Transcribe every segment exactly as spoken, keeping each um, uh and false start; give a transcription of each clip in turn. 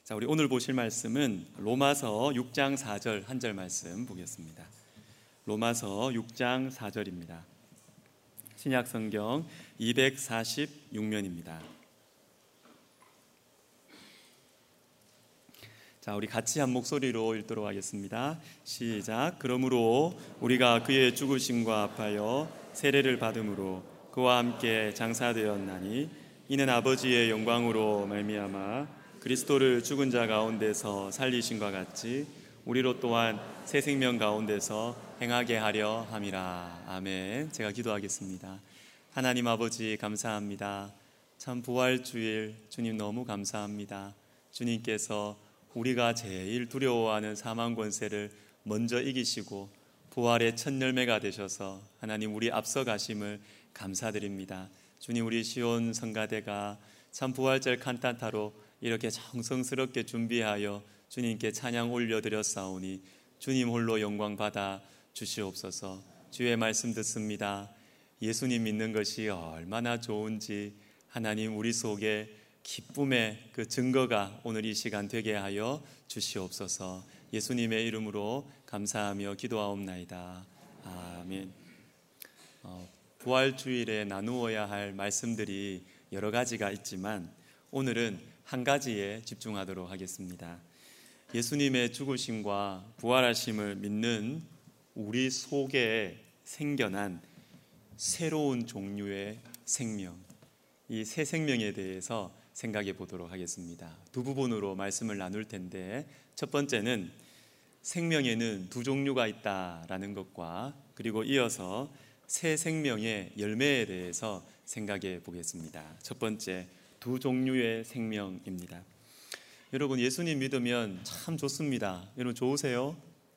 자, 우리 오늘 보실 말씀은 로마서 육 장 사 절 한 절 말씀 보겠습니다. 로마서 육 장 사 절입니다. 신약 성경 이백사십육 면입니다. 자, 우리 같이 한 목소리로 읽도록 하겠습니다. 시작. 그러므로 우리가 그의 죽으심과 합하여 세례를 받음으로 그와 함께 장사되었나니 이는 아버지의 영광으로 말미암아 그리스도를 죽은 자 가운데서 살리신과 같이 우리로 또한 새 생명 가운데서 행하게 하려 함이라. 아멘. 제가 기도하겠습니다. 하나님 아버지 감사합니다. 참 부활주일 주님 너무 감사합니다. 주님께서 우리가 제일 두려워하는 사망 권세를 먼저 이기시고 부활의 첫 열매가 되셔서 하나님 우리 앞서가심을 감사드립니다. 주님, 우리 시온 성가대가 참 부활절 칸타타로 이렇게 정성스럽게 준비하여 주님께 찬양 올려드렸사오니 주님 홀로 영광 받아 주시옵소서. 주의 말씀 듣습니다. 예수님 믿는 것이 얼마나 좋은지 하나님 우리 속에 기쁨의 그 증거가 오늘 이 시간 되게 하여 주시옵소서. 예수님의 이름으로 감사하며 기도하옵나이다. 아멘. 어, 부활주일에 나누어야 할 말씀들이 여러 가지가 있지만 오늘은 한 가지에 집중하도록 하겠습니다. 예수님의 죽으심과 부활하심을 믿는 우리 속에 생겨난 새로운 종류의 생명, 이 새 생명에 대해서 생각해 보도록 하겠습니다. 두 부분으로 말씀을 나눌 텐데 첫 번째는 생명에는 두 종류가 있다라는 것과 그리고 이어서 새 생명의 열매에 대해서 생각해 보겠습니다. 첫 번째, 두 종류의 생명입니다. 여러분, 예수님 믿으면 참 좋습니다. 여러분 좋으세요?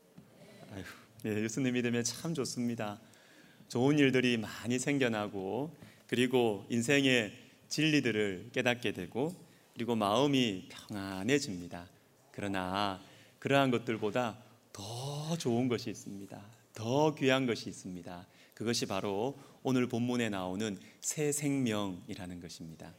아유, 예, 예수님 믿으면 참 좋습니다. 좋은 일들이 많이 생겨나고 그리고 인생의 진리들을 깨닫게 되고 그리고 마음이 평안해집니다. 그러나 그러한 것들보다 더 좋은 것이 있습니다. 더 귀한 것이 있습니다. 그것이 바로 오늘 본문에 나오는 새 생명이라는 것입니다.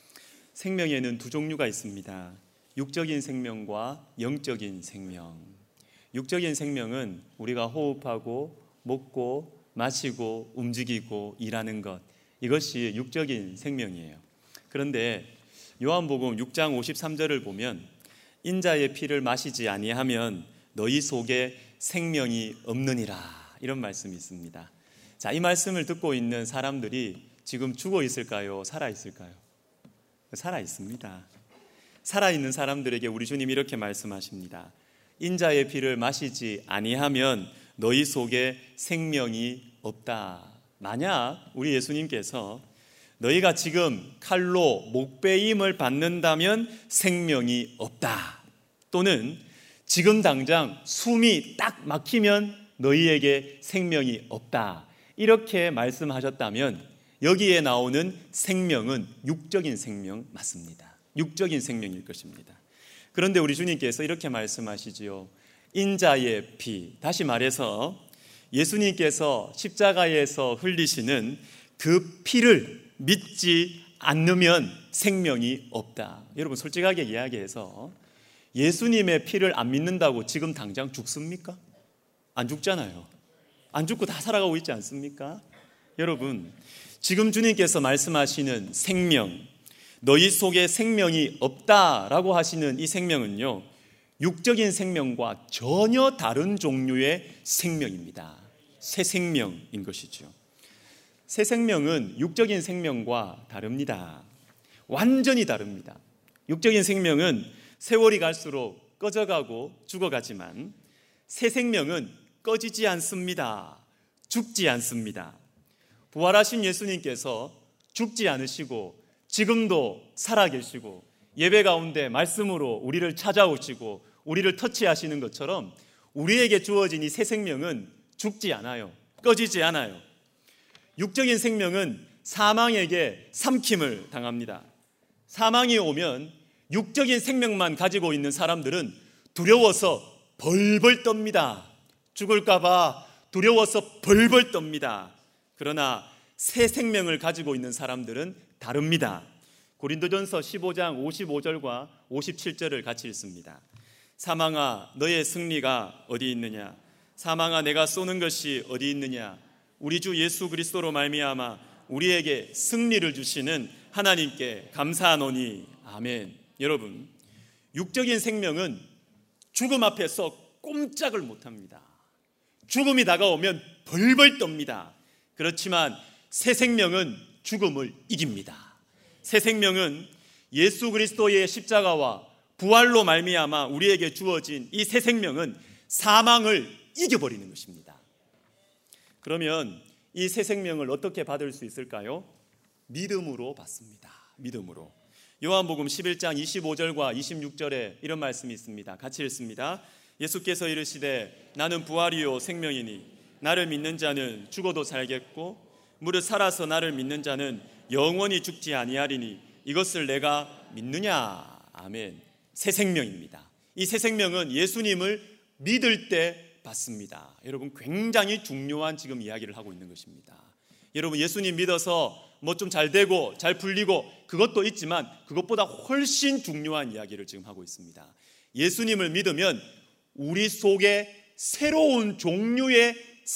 생명에는 두 종류가 있습니다. 육적인 생명과 영적인 생명. 육적인 생명은 우리가 호흡하고 먹고 마시고 움직이고 일하는 것, 이것이 육적인 생명이에요. 그런데 요한복음 육 장 오십삼 절을 보면 인자의 피를 마시지 아니하면 너희 속에 생명이 없느니라, 이런 말씀이 있습니다. 자, 이 말씀을 듣고 있는 사람들이 지금 죽어 있을까요? 살아 있을까요? 살아 있습니다. 살아있는 사람들에게 우리 주님이 이렇게 말씀하십니다. 인자의 피를 마시지 아니하면 너희 속에 생명이 없다. 만약 우리 예수님께서 너희가 지금 칼로 목베임을 받는다면 생명이 없다, 또는 지금 당장 숨이 딱 막히면 너희에게 생명이 없다, 이렇게 말씀하셨다면 여기에 나오는 생명은 육적인 생명 맞습니다. 육적인 생명일 것입니다. 그런데 우리 주님께서 이렇게 말씀하시지요. 인자의 피, 다시 말해서 예수님께서 십자가에서 흘리시는 그 피를 믿지 않으면 생명이 없다. 여러분 솔직하게 이야기해서 예수님의 피를 안 믿는다고 지금 당장 죽습니까? 안 죽잖아요. 안 죽고 다 살아가고 있지 않습니까? 여러분, 지금 주님께서 말씀하시는 생명, 너희 속에 생명이 없다라고 하시는 이 생명은요, 육적인 생명과 전혀 다른 종류의 생명입니다. 새 생명인 것이죠. 새 생명은 육적인 생명과 다릅니다. 완전히 다릅니다. 육적인 생명은 세월이 갈수록 꺼져가고 죽어가지만 새 생명은 꺼지지 않습니다. 죽지 않습니다. 부활하신 예수님께서 죽지 않으시고 지금도 살아계시고 예배 가운데 말씀으로 우리를 찾아오시고 우리를 터치하시는 것처럼 우리에게 주어진 이 새 생명은 죽지 않아요. 꺼지지 않아요. 육적인 생명은 사망에게 삼킴을 당합니다. 사망이 오면 육적인 생명만 가지고 있는 사람들은 두려워서 벌벌 떱니다. 죽을까 봐 두려워서 벌벌 떱니다. 그러나 새 생명을 가지고 있는 사람들은 다릅니다. 고린도전서 십오 장 오십오 절과 오십칠 절을 같이 읽습니다. 사망아 너의 승리가 어디 있느냐? 사망아 내가 쏘는 것이 어디 있느냐? 우리 주 예수 그리스도로 말미암아 우리에게 승리를 주시는 하나님께 감사하노니 아멘. 여러분, 육적인 생명은 죽음 앞에서 꼼짝을 못합니다. 죽음이 다가오면 벌벌 떱니다. 그렇지만 새 생명은 죽음을 이깁니다. 새 생명은 예수 그리스도의 십자가와 부활로 말미암아 우리에게 주어진 이 새 생명은 사망을 이겨버리는 것입니다. 그러면 이 새 생명을 어떻게 받을 수 있을까요? 믿음으로 받습니다. 믿음으로. 요한복음 십일 장 이십오 절과 이십육 절에 이런 말씀이 있습니다. 같이 읽습니다. 예수께서 이르시되 나는 부활이요 생명이니 나를 믿는 자는 죽어도 살겠고 무릇 살아서 나를 믿는 자는 영원히 죽지 아니하리니 이것을 내가 믿느냐? 아멘. 새 생명입니다. 이 새 생명은 예수님을 믿을 때 받습니다. 여러분, 굉장히 중요한 지금 이야기를 하고 있는 것입니다. 여러분, 예수님 믿어서 뭐 좀 잘 되고 잘 풀리고 그것도 있지만 그것보다 훨씬 중요한 이야기를 지금 하고 있습니다. 예수님을 믿으면 우리 속에 새로운 종류의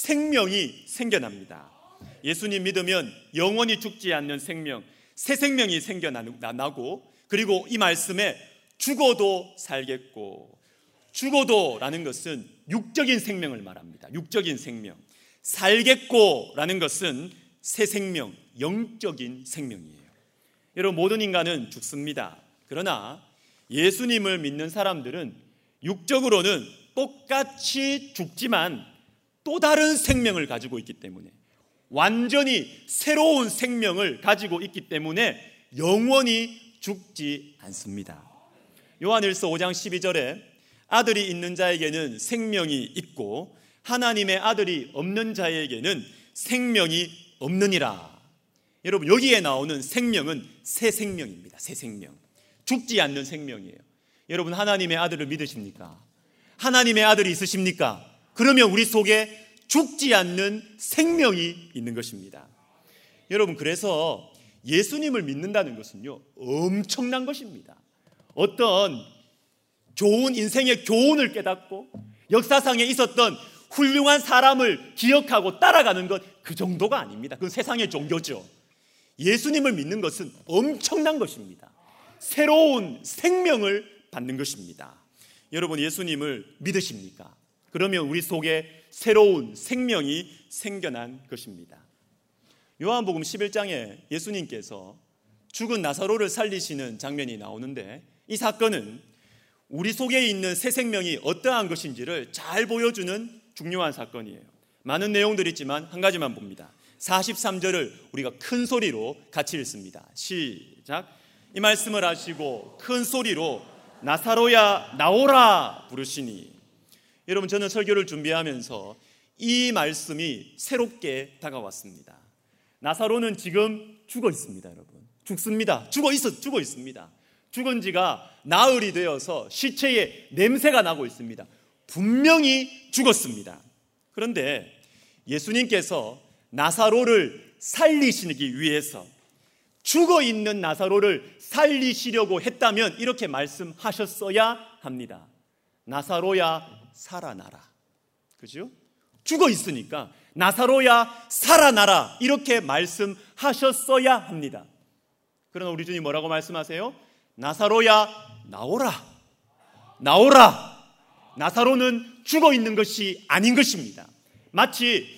생명이 생겨납니다. 예수님 믿으면 영원히 죽지 않는 생명, 새 생명이 생겨나고, 그리고 이 말씀에 죽어도 살겠고, 죽어도 라는 것은 육적인 생명을 말합니다. 육적인 생명. 살겠고 라는 것은 새 생명, 영적인 생명이에요. 여러분, 모든 인간은 죽습니다. 그러나 예수님을 믿는 사람들은 육적으로는 똑같이 죽지만 또 다른 생명을 가지고 있기 때문에, 완전히 새로운 생명을 가지고 있기 때문에 영원히 죽지 않습니다. 요한일서 오 장 십이 절에 아들이 있는 자에게는 생명이 있고 하나님의 아들이 없는 자에게는 생명이 없느니라. 여러분, 여기에 나오는 생명은 새 생명입니다. 새 생명. 죽지 않는 생명이에요. 여러분, 하나님의 아들을 믿으십니까? 하나님의 아들이 있으십니까? 그러면 우리 속에 죽지 않는 생명이 있는 것입니다. 여러분, 그래서 예수님을 믿는다는 것은요, 엄청난 것입니다. 어떤 좋은 인생의 교훈을 깨닫고 역사상에 있었던 훌륭한 사람을 기억하고 따라가는 것, 그 정도가 아닙니다. 그건 세상의 종교죠. 예수님을 믿는 것은 엄청난 것입니다. 새로운 생명을 받는 것입니다. 여러분, 예수님을 믿으십니까? 그러면 우리 속에 새로운 생명이 생겨난 것입니다. 요한복음 십일 장에 예수님께서 죽은 나사로를 살리시는 장면이 나오는데, 이 사건은 우리 속에 있는 새 생명이 어떠한 것인지를 잘 보여주는 중요한 사건이에요. 많은 내용들이 있지만 한 가지만 봅니다. 사십삼 절을 우리가 큰 소리로 같이 읽습니다. 시작. 이 말씀을 하시고 큰 소리로 나사로야 나오라 부르시니. 여러분, 저는 설교를 준비하면서 이 말씀이 새롭게 다가왔습니다. 나사로는 지금 죽어 있습니다. 여러분, 죽습니다. 죽어 있어, 죽어 있습니다. 죽은 지가 나흘이 되어서 시체에 냄새가 나고 있습니다. 분명히 죽었습니다. 그런데 예수님께서 나사로를 살리시기 위해서 죽어 있는 나사로를 살리시려고 했다면 이렇게 말씀하셨어야 합니다. 나사로야 살아나라. 그죠? 죽어 있으니까 나사로야 살아나라, 이렇게 말씀하셨어야 합니다. 그러나 우리 주님 뭐라고 말씀하세요? 나사로야 나오라. 나오라. 나사로는 죽어 있는 것이 아닌 것입니다. 마치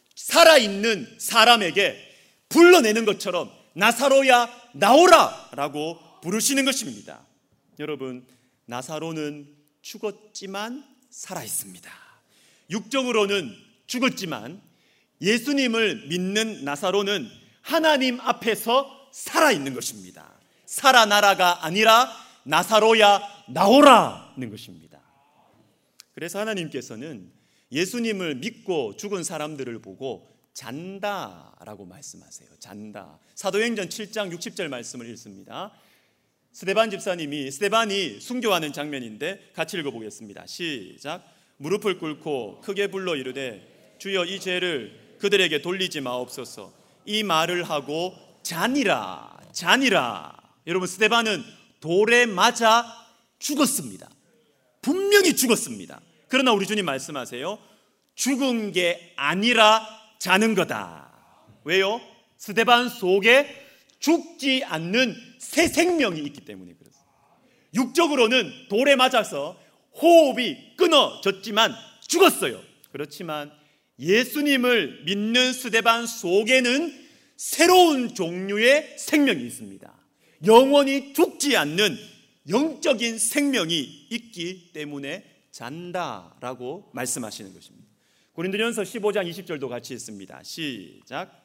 살아있는 사람에게 불러내는 것처럼 나사로야 나오라 라고 부르시는 것입니다. 여러분, 나사로는 죽었지만 살아있습니다. 육적으로는 죽었지만 예수님을 믿는 나사로는 하나님 앞에서 살아있는 것입니다. 살아나라가 아니라 나사로야 나오라는 것입니다. 그래서 하나님께서는 예수님을 믿고 죽은 사람들을 보고 잔다라고 말씀하세요. 잔다. 사도행전 칠 장 육십 절 말씀을 읽습니다. 스데반 집사님이 스데반이 순교하는 장면인데 같이 읽어보겠습니다. 시작. 무릎을 꿇고 크게 불러 이르되 주여 이 죄를 그들에게 돌리지 마옵소서. 이 말을 하고 잔이라 잔이라. 여러분, 스데반은 돌에 맞아 죽었습니다. 분명히 죽었습니다. 그러나 우리 주님 말씀하세요. 죽은 게 아니라 자는 거다. 왜요? 스데반 속에 죽지 않는 새 생명이 있기 때문에 그렇습니다. 육적으로는 돌에 맞아서 호흡이 끊어졌지만 죽었어요. 그렇지만 예수님을 믿는 스데반 속에는 새로운 종류의 생명이 있습니다. 영원히 죽지 않는 영적인 생명이 있기 때문에 잔다라고 말씀하시는 것입니다. 고린도전서 십오 장 이십 절도 같이 읽습니다. 시작.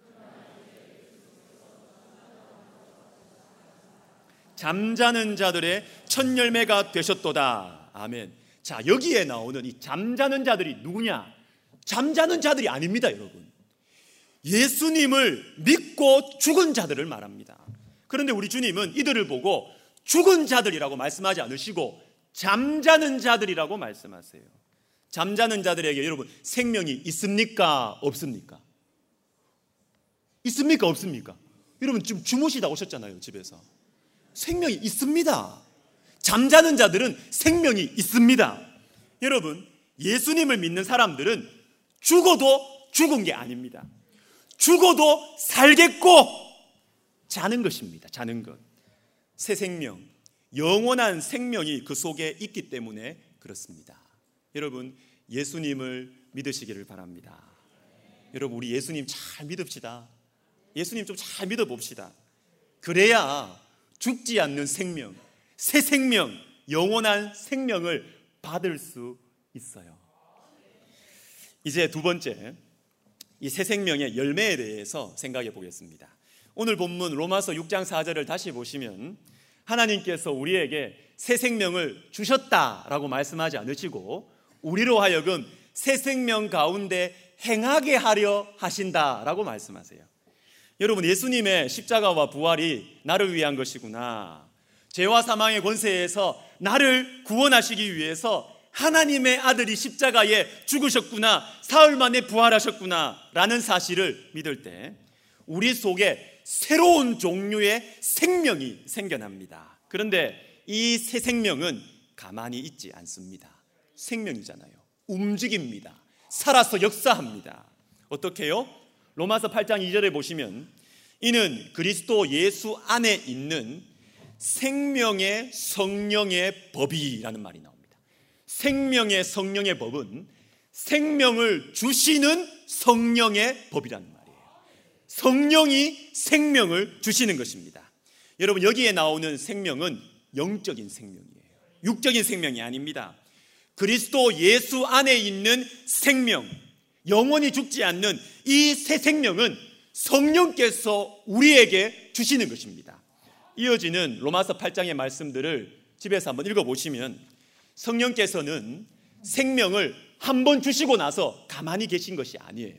잠자는 자들의 첫 열매가 되셨도다. 아멘. 자, 여기에 나오는 이 잠자는 자들이 누구냐? 잠자는 자들이 아닙니다, 여러분. 예수님을 믿고 죽은 자들을 말합니다. 그런데 우리 주님은 이들을 보고 죽은 자들이라고 말씀하지 않으시고 잠자는 자들이라고 말씀하세요. 잠자는 자들에게 여러분 생명이 있습니까? 없습니까? 있습니까? 없습니까? 여러분 지금 주무시다 오셨잖아요, 집에서. 생명이 있습니다. 잠자는 자들은 생명이 있습니다. 여러분, 예수님을 믿는 사람들은 죽어도 죽은 게 아닙니다. 죽어도 살겠고 자는 것입니다. 자는 것. 새 생명, 영원한 생명이 그 속에 있기 때문에 그렇습니다. 여러분, 예수님을 믿으시기를 바랍니다. 여러분, 우리 예수님 잘 믿읍시다. 예수님 좀 잘 믿어봅시다. 그래야 죽지 않는 생명, 새 생명, 영원한 생명을 받을 수 있어요. 이제 두 번째, 이 새 생명의 열매에 대해서 생각해 보겠습니다. 오늘 본문 로마서 육 장 사 절을 다시 보시면 하나님께서 우리에게 새 생명을 주셨다라고 말씀하지 않으시고 우리로 하여금 새 생명 가운데 행하게 하려 하신다라고 말씀하세요. 여러분, 예수님의 십자가와 부활이 나를 위한 것이구나. 죄와 사망의 권세에서 나를 구원하시기 위해서 하나님의 아들이 십자가에 죽으셨구나, 사흘 만에 부활하셨구나 라는 사실을 믿을 때 우리 속에 새로운 종류의 생명이 생겨납니다. 그런데 이 새 생명은 가만히 있지 않습니다. 생명이잖아요. 움직입니다. 살아서 역사합니다. 어떻게 해요? 로마서 팔 장 이 절에 보시면 이는 그리스도 예수 안에 있는 생명의 성령의 법이라는 말이 나옵니다. 생명의 성령의 법은 생명을 주시는 성령의 법이라는 말이에요. 성령이 생명을 주시는 것입니다. 여러분, 여기에 나오는 생명은 영적인 생명이에요. 육적인 생명이 아닙니다. 그리스도 예수 안에 있는 생명, 영원히 죽지 않는 이 새 생명은 성령께서 우리에게 주시는 것입니다. 이어지는 로마서 팔 장의 말씀들을 집에서 한번 읽어보시면 성령께서는 생명을 한 번 주시고 나서 가만히 계신 것이 아니에요.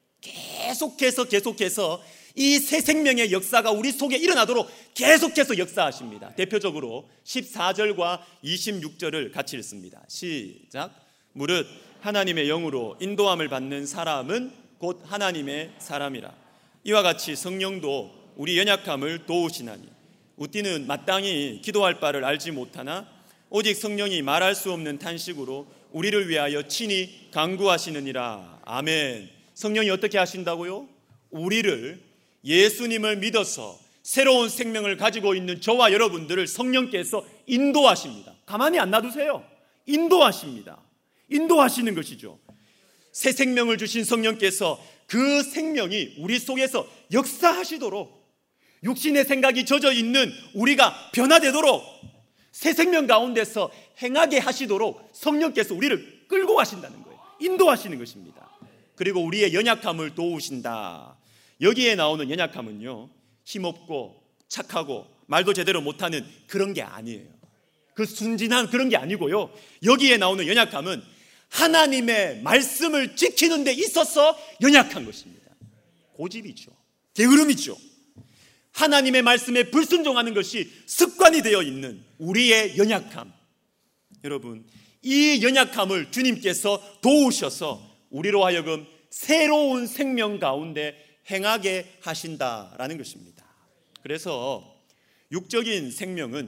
계속해서 계속해서 이 새 생명의 역사가 우리 속에 일어나도록 계속해서 역사하십니다. 대표적으로 십사 절과 이십육 절을 같이 읽습니다. 시작. 무릇 하나님의 영으로 인도함을 받는 사람은 곧 하나님의 사람이라. 이와 같이 성령도 우리 연약함을 도우시나니 우띠는 마땅히 기도할 바를 알지 못하나 오직 성령이 말할 수 없는 탄식으로 우리를 위하여 친히 간구하시느니라. 아멘. 성령이 어떻게 하신다고요? 우리를, 예수님을 믿어서 새로운 생명을 가지고 있는 저와 여러분들을 성령께서 인도하십니다. 가만히 안 놔두세요. 인도하십니다. 인도하시는 것이죠. 새 생명을 주신 성령께서 그 생명이 우리 속에서 역사하시도록, 육신의 생각이 젖어 있는 우리가 변화되도록, 새 생명 가운데서 행하게 하시도록 성령께서 우리를 끌고 가신다는 거예요. 인도하시는 것입니다. 그리고 우리의 연약함을 도우신다. 여기에 나오는 연약함은요, 힘없고 착하고 말도 제대로 못하는 그런 게 아니에요. 그 순진한 그런 게 아니고요, 여기에 나오는 연약함은 하나님의 말씀을 지키는 데 있어서 연약한 것입니다. 고집이죠. 게으름이죠. 하나님의 말씀에 불순종하는 것이 습관이 되어 있는 우리의 연약함. 여러분, 이 연약함을 주님께서 도우셔서 우리로 하여금 새로운 생명 가운데 행하게 하신다라는 것입니다. 그래서 육적인 생명은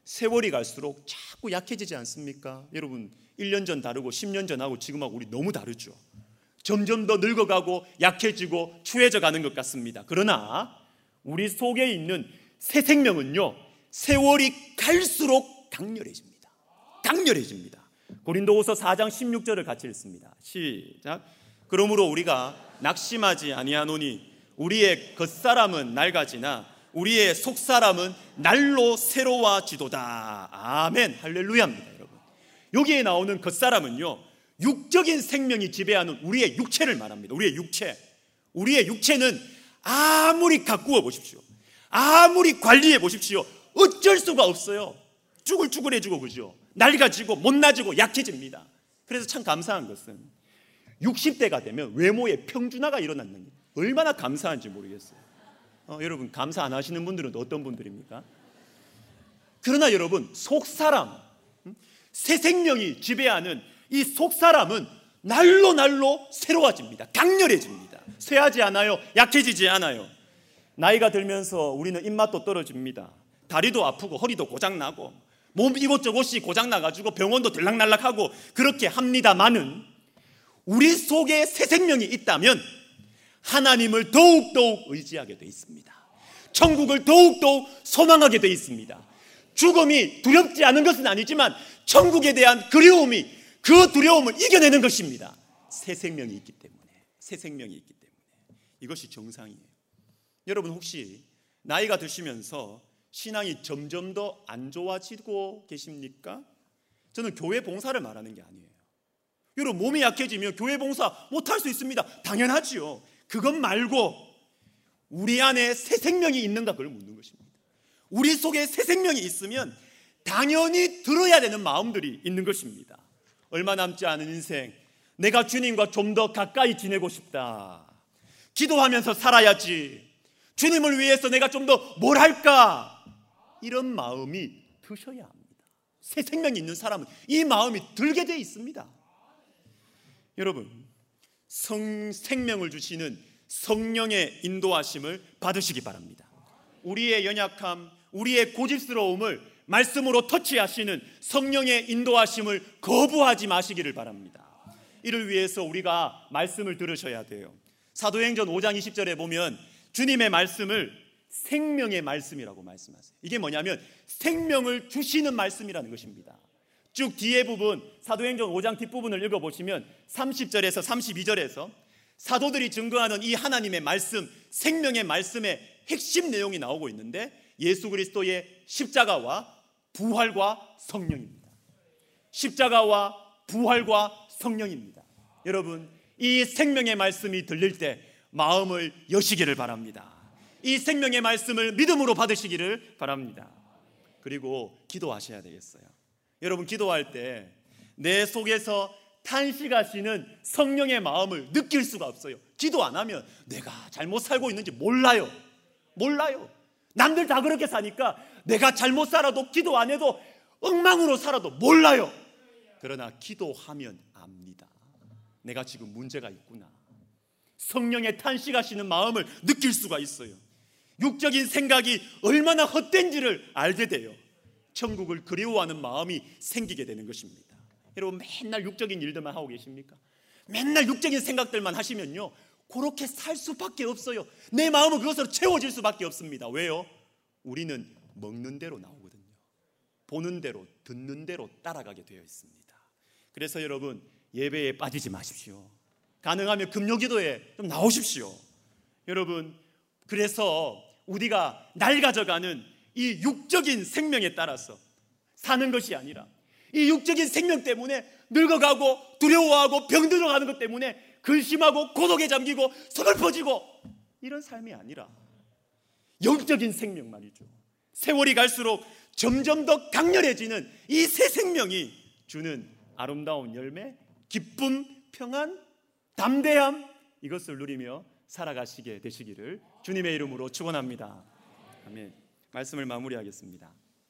세월이 갈수록 자꾸 약해지지 않습니까? 여러분, 일 년 전 다르고 십 년 전하고 지금하고 우리 너무 다르죠. 점점 더 늙어가고 약해지고 추해져 가는 것 같습니다. 그러나 우리 속에 있는 새 생명은요, 세월이 갈수록 강렬해집니다. 강렬해집니다. 고린도후서 사 장 십육 절을 같이 읽습니다. 시작. 그러므로 우리가 낙심하지 아니하노니 우리의 겉사람은 낡아지나 우리의 속사람은 날로 새로워지도다. 아멘. 할렐루야입니다, 여러분. 여기에 나오는 겉사람은요, 육적인 생명이 지배하는 우리의 육체를 말합니다. 우리의 육체. 우리의 육체는 아무리 가꾸어 보십시오, 아무리 관리해 보십시오, 어쩔 수가 없어요. 쭈글쭈글해지고, 그죠? 낡아지고 못나지고 약해집니다. 그래서 참 감사한 것은 육십 대가 되면 외모에 평준화가 일어났는 게 얼마나 감사한지 모르겠어요. 어, 여러분, 감사 안 하시는 분들은 어떤 분들입니까? 그러나 여러분, 속사람, 새 생명이 지배하는 이 속사람은 날로 날로 새로워집니다. 강렬해집니다. 쇠하지 않아요. 약해지지 않아요. 나이가 들면서 우리는 입맛도 떨어집니다. 다리도 아프고 허리도 고장나고 몸 이곳저곳이 고장나가지고 병원도 들락날락하고 그렇게 합니다마는 우리 속에 새 생명이 있다면 하나님을 더욱더욱 의지하게 돼 있습니다. 천국을 더욱더욱 소망하게 돼 있습니다. 죽음이 두렵지 않은 것은 아니지만 천국에 대한 그리움이 그 두려움을 이겨내는 것입니다. 새 생명이 있기 때문에. 새 생명이 있기 때문에. 이것이 정상이에요. 여러분, 혹시 나이가 드시면서 신앙이 점점 더 안 좋아지고 계십니까? 저는 교회 봉사를 말하는 게 아니에요. 여러분, 몸이 약해지면 교회 봉사 못할 수 있습니다. 당연하지요. 그것 말고 우리 안에 새 생명이 있는가, 그걸 묻는 것입니다. 우리 속에 새 생명이 있으면 당연히 들어야 되는 마음들이 있는 것입니다. 얼마 남지 않은 인생, 내가 주님과 좀 더 가까이 지내고 싶다. 기도하면서 살아야지. 주님을 위해서 내가 좀 더 뭘 할까? 이런 마음이 드셔야 합니다. 새 생명이 있는 사람은 이 마음이 들게 돼 있습니다. 여러분, 성, 생명을 주시는 성령의 인도하심을 받으시기 바랍니다. 우리의 연약함, 우리의 고집스러움을 말씀으로 터치하시는 성령의 인도하심을 거부하지 마시기를 바랍니다. 이를 위해서 우리가 말씀을 들으셔야 돼요. 사도행전 오 장 이십 절에 보면 주님의 말씀을 생명의 말씀이라고 말씀하세요. 이게 뭐냐면 생명을 주시는 말씀이라는 것입니다. 쭉 뒤에 부분, 사도행전 오 장 뒷부분을 읽어보시면 삼십 절에서 삼십이 절에서 사도들이 증거하는 이 하나님의 말씀, 생명의 말씀의 핵심 내용이 나오고 있는데 예수 그리스도의 십자가와 부활과 성령입니다. 십자가와 부활과 성령입니다. 여러분, 이 생명의 말씀이 들릴 때 마음을 여시기를 바랍니다. 이 생명의 말씀을 믿음으로 받으시기를 바랍니다. 그리고 기도하셔야 되겠어요. 여러분, 기도할 때 내 속에서 탄식하시는 성령의 마음을 느낄 수가 없어요. 기도 안 하면 내가 잘못 살고 있는지 몰라요. 몰라요. 남들 다 그렇게 사니까 내가 잘못 살아도 기도 안 해도 엉망으로 살아도 몰라요. 그러나 기도하면 압니다. 내가 지금 문제가 있구나. 성령의 탄식하시는 마음을 느낄 수가 있어요. 육적인 생각이 얼마나 헛된지를 알게 돼요. 천국을 그리워하는 마음이 생기게 되는 것입니다. 여러분, 맨날 육적인 일들만 하고 계십니까? 맨날 육적인 생각들만 하시면요, 그렇게 살 수밖에 없어요. 내 마음은 그것으로 채워질 수밖에 없습니다. 왜요? 우리는 먹는 대로 나오거든요. 보는 대로, 듣는 대로 따라가게 되어 있습니다. 그래서 여러분, 예배에 빠지지 마십시오. 가능하면 금요기도에 좀 나오십시오. 여러분, 그래서 우리가 낡아져가는 이 육적인 생명에 따라서 사는 것이 아니라 이 육적인 생명 때문에 늙어가고 두려워하고 병들어가는 것 때문에 근심하고 고독에 잠기고 서글퍼지고 이런 삶이 아니라 영적인 생명 말이죠. 세월이 갈수록 점점 더 강렬해지는 이 새 생명이 주는 아름다운 열매, 기쁨, 평안, 담대함, 이것을 누리며 살아가시게 되시기를 주님의 이름으로 축원합니다. 아멘. 말씀을 마무리하겠습니다.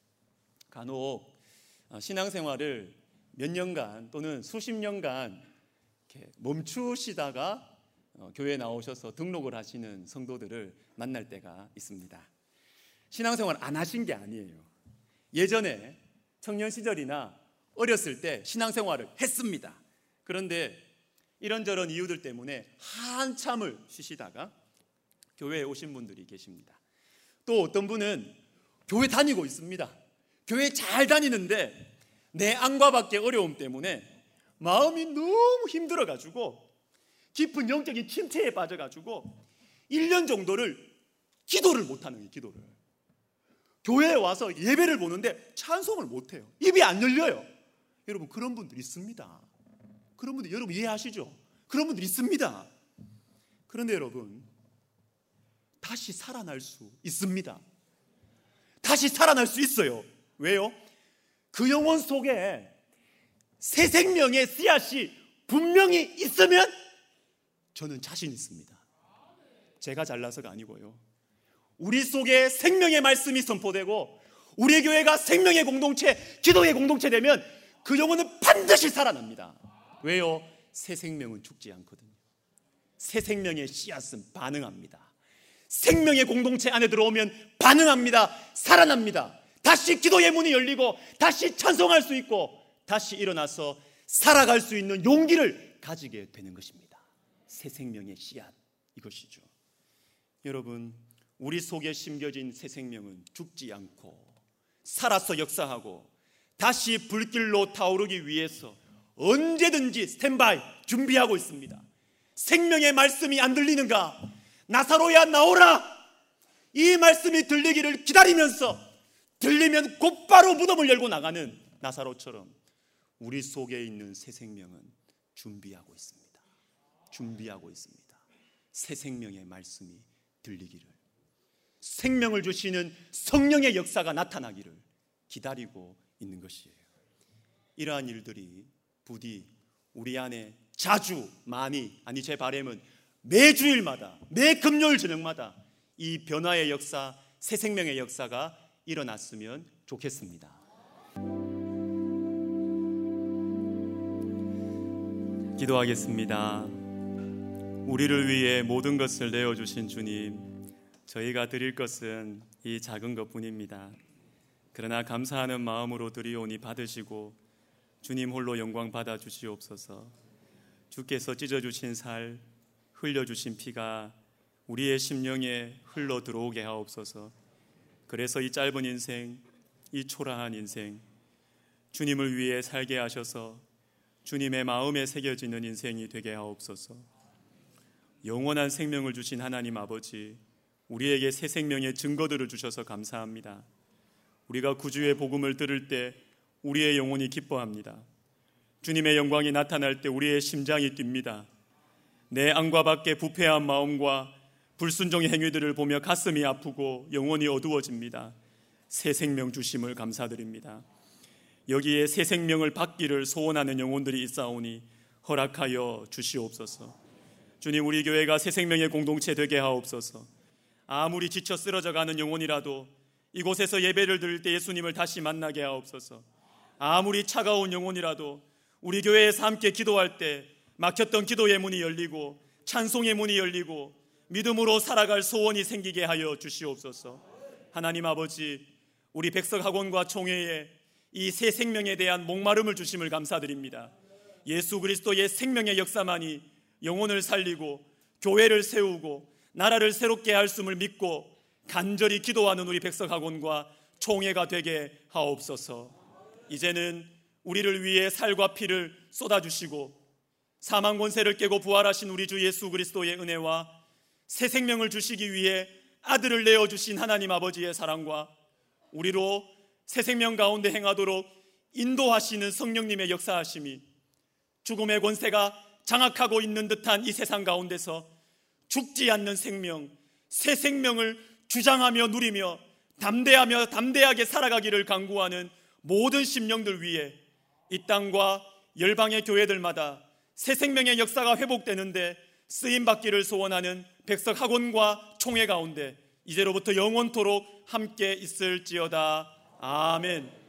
간혹 신앙생활을 몇 년간 또는 수십 년간 이렇게 멈추시다가 교회에 나오셔서 등록을 하시는 성도들을 만날 때가 있습니다. 신앙생활 안 하신 게 아니에요. 예전에 청년 시절이나 어렸을 때 신앙생활을 했습니다. 그런데 이런저런 이유들 때문에 한참을 쉬시다가 교회에 오신 분들이 계십니다. 또 어떤 분은 교회 다니고 있습니다. 교회 잘 다니는데 내 안과 밖의 어려움 때문에 마음이 너무 힘들어가지고 깊은 영적인 침체에 빠져가지고 일 년 정도를 기도를 못하는 거예요. 기도를 교회에 와서 예배를 보는데 찬송을 못해요. 입이 안 열려요. 여러분, 그런 분들 있습니다. 그런 분들 여러분 이해하시죠? 그런 분들 있습니다. 그런데 여러분, 다시 살아날 수 있습니다. 다시 살아날 수 있어요. 왜요? 그 영혼 속에 새 생명의 씨앗이 분명히 있으면 저는 자신 있습니다. 제가 잘나서가 아니고요. 우리 속에 생명의 말씀이 선포되고 우리 교회가 생명의 공동체, 기도의 공동체 되면 그 영혼은 반드시 살아납니다. 왜요? 새 생명은 죽지 않거든요. 새 생명의 씨앗은 반응합니다. 생명의 공동체 안에 들어오면 반응합니다. 살아납니다. 다시 기도의 문이 열리고 다시 찬송할 수 있고 다시 일어나서 살아갈 수 있는 용기를 가지게 되는 것입니다. 새 생명의 씨앗, 이것이죠. 여러분, 우리 속에 심겨진 새 생명은 죽지 않고 살아서 역사하고 다시 불길로 타오르기 위해서 언제든지 스탠바이 준비하고 있습니다. 생명의 말씀이 안 들리는가? 나사로야 나오라! 이 말씀이 들리기를 기다리면서 들리면 곧바로 무덤을 열고 나가는 나사로처럼 우리 속에 있는 새 생명은 준비하고 있습니다. 준비하고 있습니다. 새 생명의 말씀이 들리기를, 생명을 주시는 성령의 역사가 나타나기를 기다리고 있는 것이에요. 이러한 일들이 부디 우리 안에 자주, 많이, 아니 제 바람은 매주일마다, 매 금요일 저녁마다 이 변화의 역사, 새 생명의 역사가 일어났으면 좋겠습니다. 기도하겠습니다. 우리를 위해 모든 것을 내어주신 주님, 저희가 드릴 것은 이 작은 것뿐입니다. 그러나 감사하는 마음으로 드리오니 받으시고 주님 홀로 영광 받아 주시옵소서. 주께서 찢어주신 살, 흘려주신 피가 우리의 심령에 흘러 들어오게 하옵소서. 그래서 이 짧은 인생, 이 초라한 인생, 주님을 위해 살게 하셔서 주님의 마음에 새겨지는 인생이 되게 하옵소서. 영원한 생명을 주신 하나님 아버지, 우리에게 새 생명의 증거들을 주셔서 감사합니다. 우리가 구주의 복음을 들을 때 우리의 영혼이 기뻐합니다. 주님의 영광이 나타날 때 우리의 심장이 뜁니다. 내 안과 밖의 부패한 마음과 불순종의 행위들을 보며 가슴이 아프고 영혼이 어두워집니다. 새 생명 주심을 감사드립니다. 여기에 새 생명을 받기를 소원하는 영혼들이 있사오니 허락하여 주시옵소서. 주님, 우리 교회가 새 생명의 공동체 되게 하옵소서. 아무리 지쳐 쓰러져 가는 영혼이라도 이곳에서 예배를 드릴 때 예수님을 다시 만나게 하옵소서. 아무리 차가운 영혼이라도 우리 교회에서 함께 기도할 때 막혔던 기도의 문이 열리고 찬송의 문이 열리고 믿음으로 살아갈 소원이 생기게 하여 주시옵소서. 하나님 아버지, 우리 백석학원과 총회에 이 새 생명에 대한 목마름을 주심을 감사드립니다. 예수 그리스도의 생명의 역사만이 영혼을 살리고 교회를 세우고 나라를 새롭게 할 수를 믿고 간절히 기도하는 우리 백석학원과 총회가 되게 하옵소서. 이제는 우리를 위해 살과 피를 쏟아주시고 사망 권세를 깨고 부활하신 우리 주 예수 그리스도의 은혜와 새 생명을 주시기 위해 아들을 내어주신 하나님 아버지의 사랑과 우리로 새 생명 가운데 행하도록 인도하시는 성령님의 역사하심이 죽음의 권세가 장악하고 있는 듯한 이 세상 가운데서 죽지 않는 생명, 새 생명을 주장하며 누리며 담대하며 담대하게 살아가기를 간구하는 모든 심령들 위해 이 땅과 열방의 교회들마다 새 생명의 역사가 회복되는데 쓰임받기를 소원하는 백석학원과 총회 가운데 이제로부터 영원토록 함께 있을지어다. 아멘.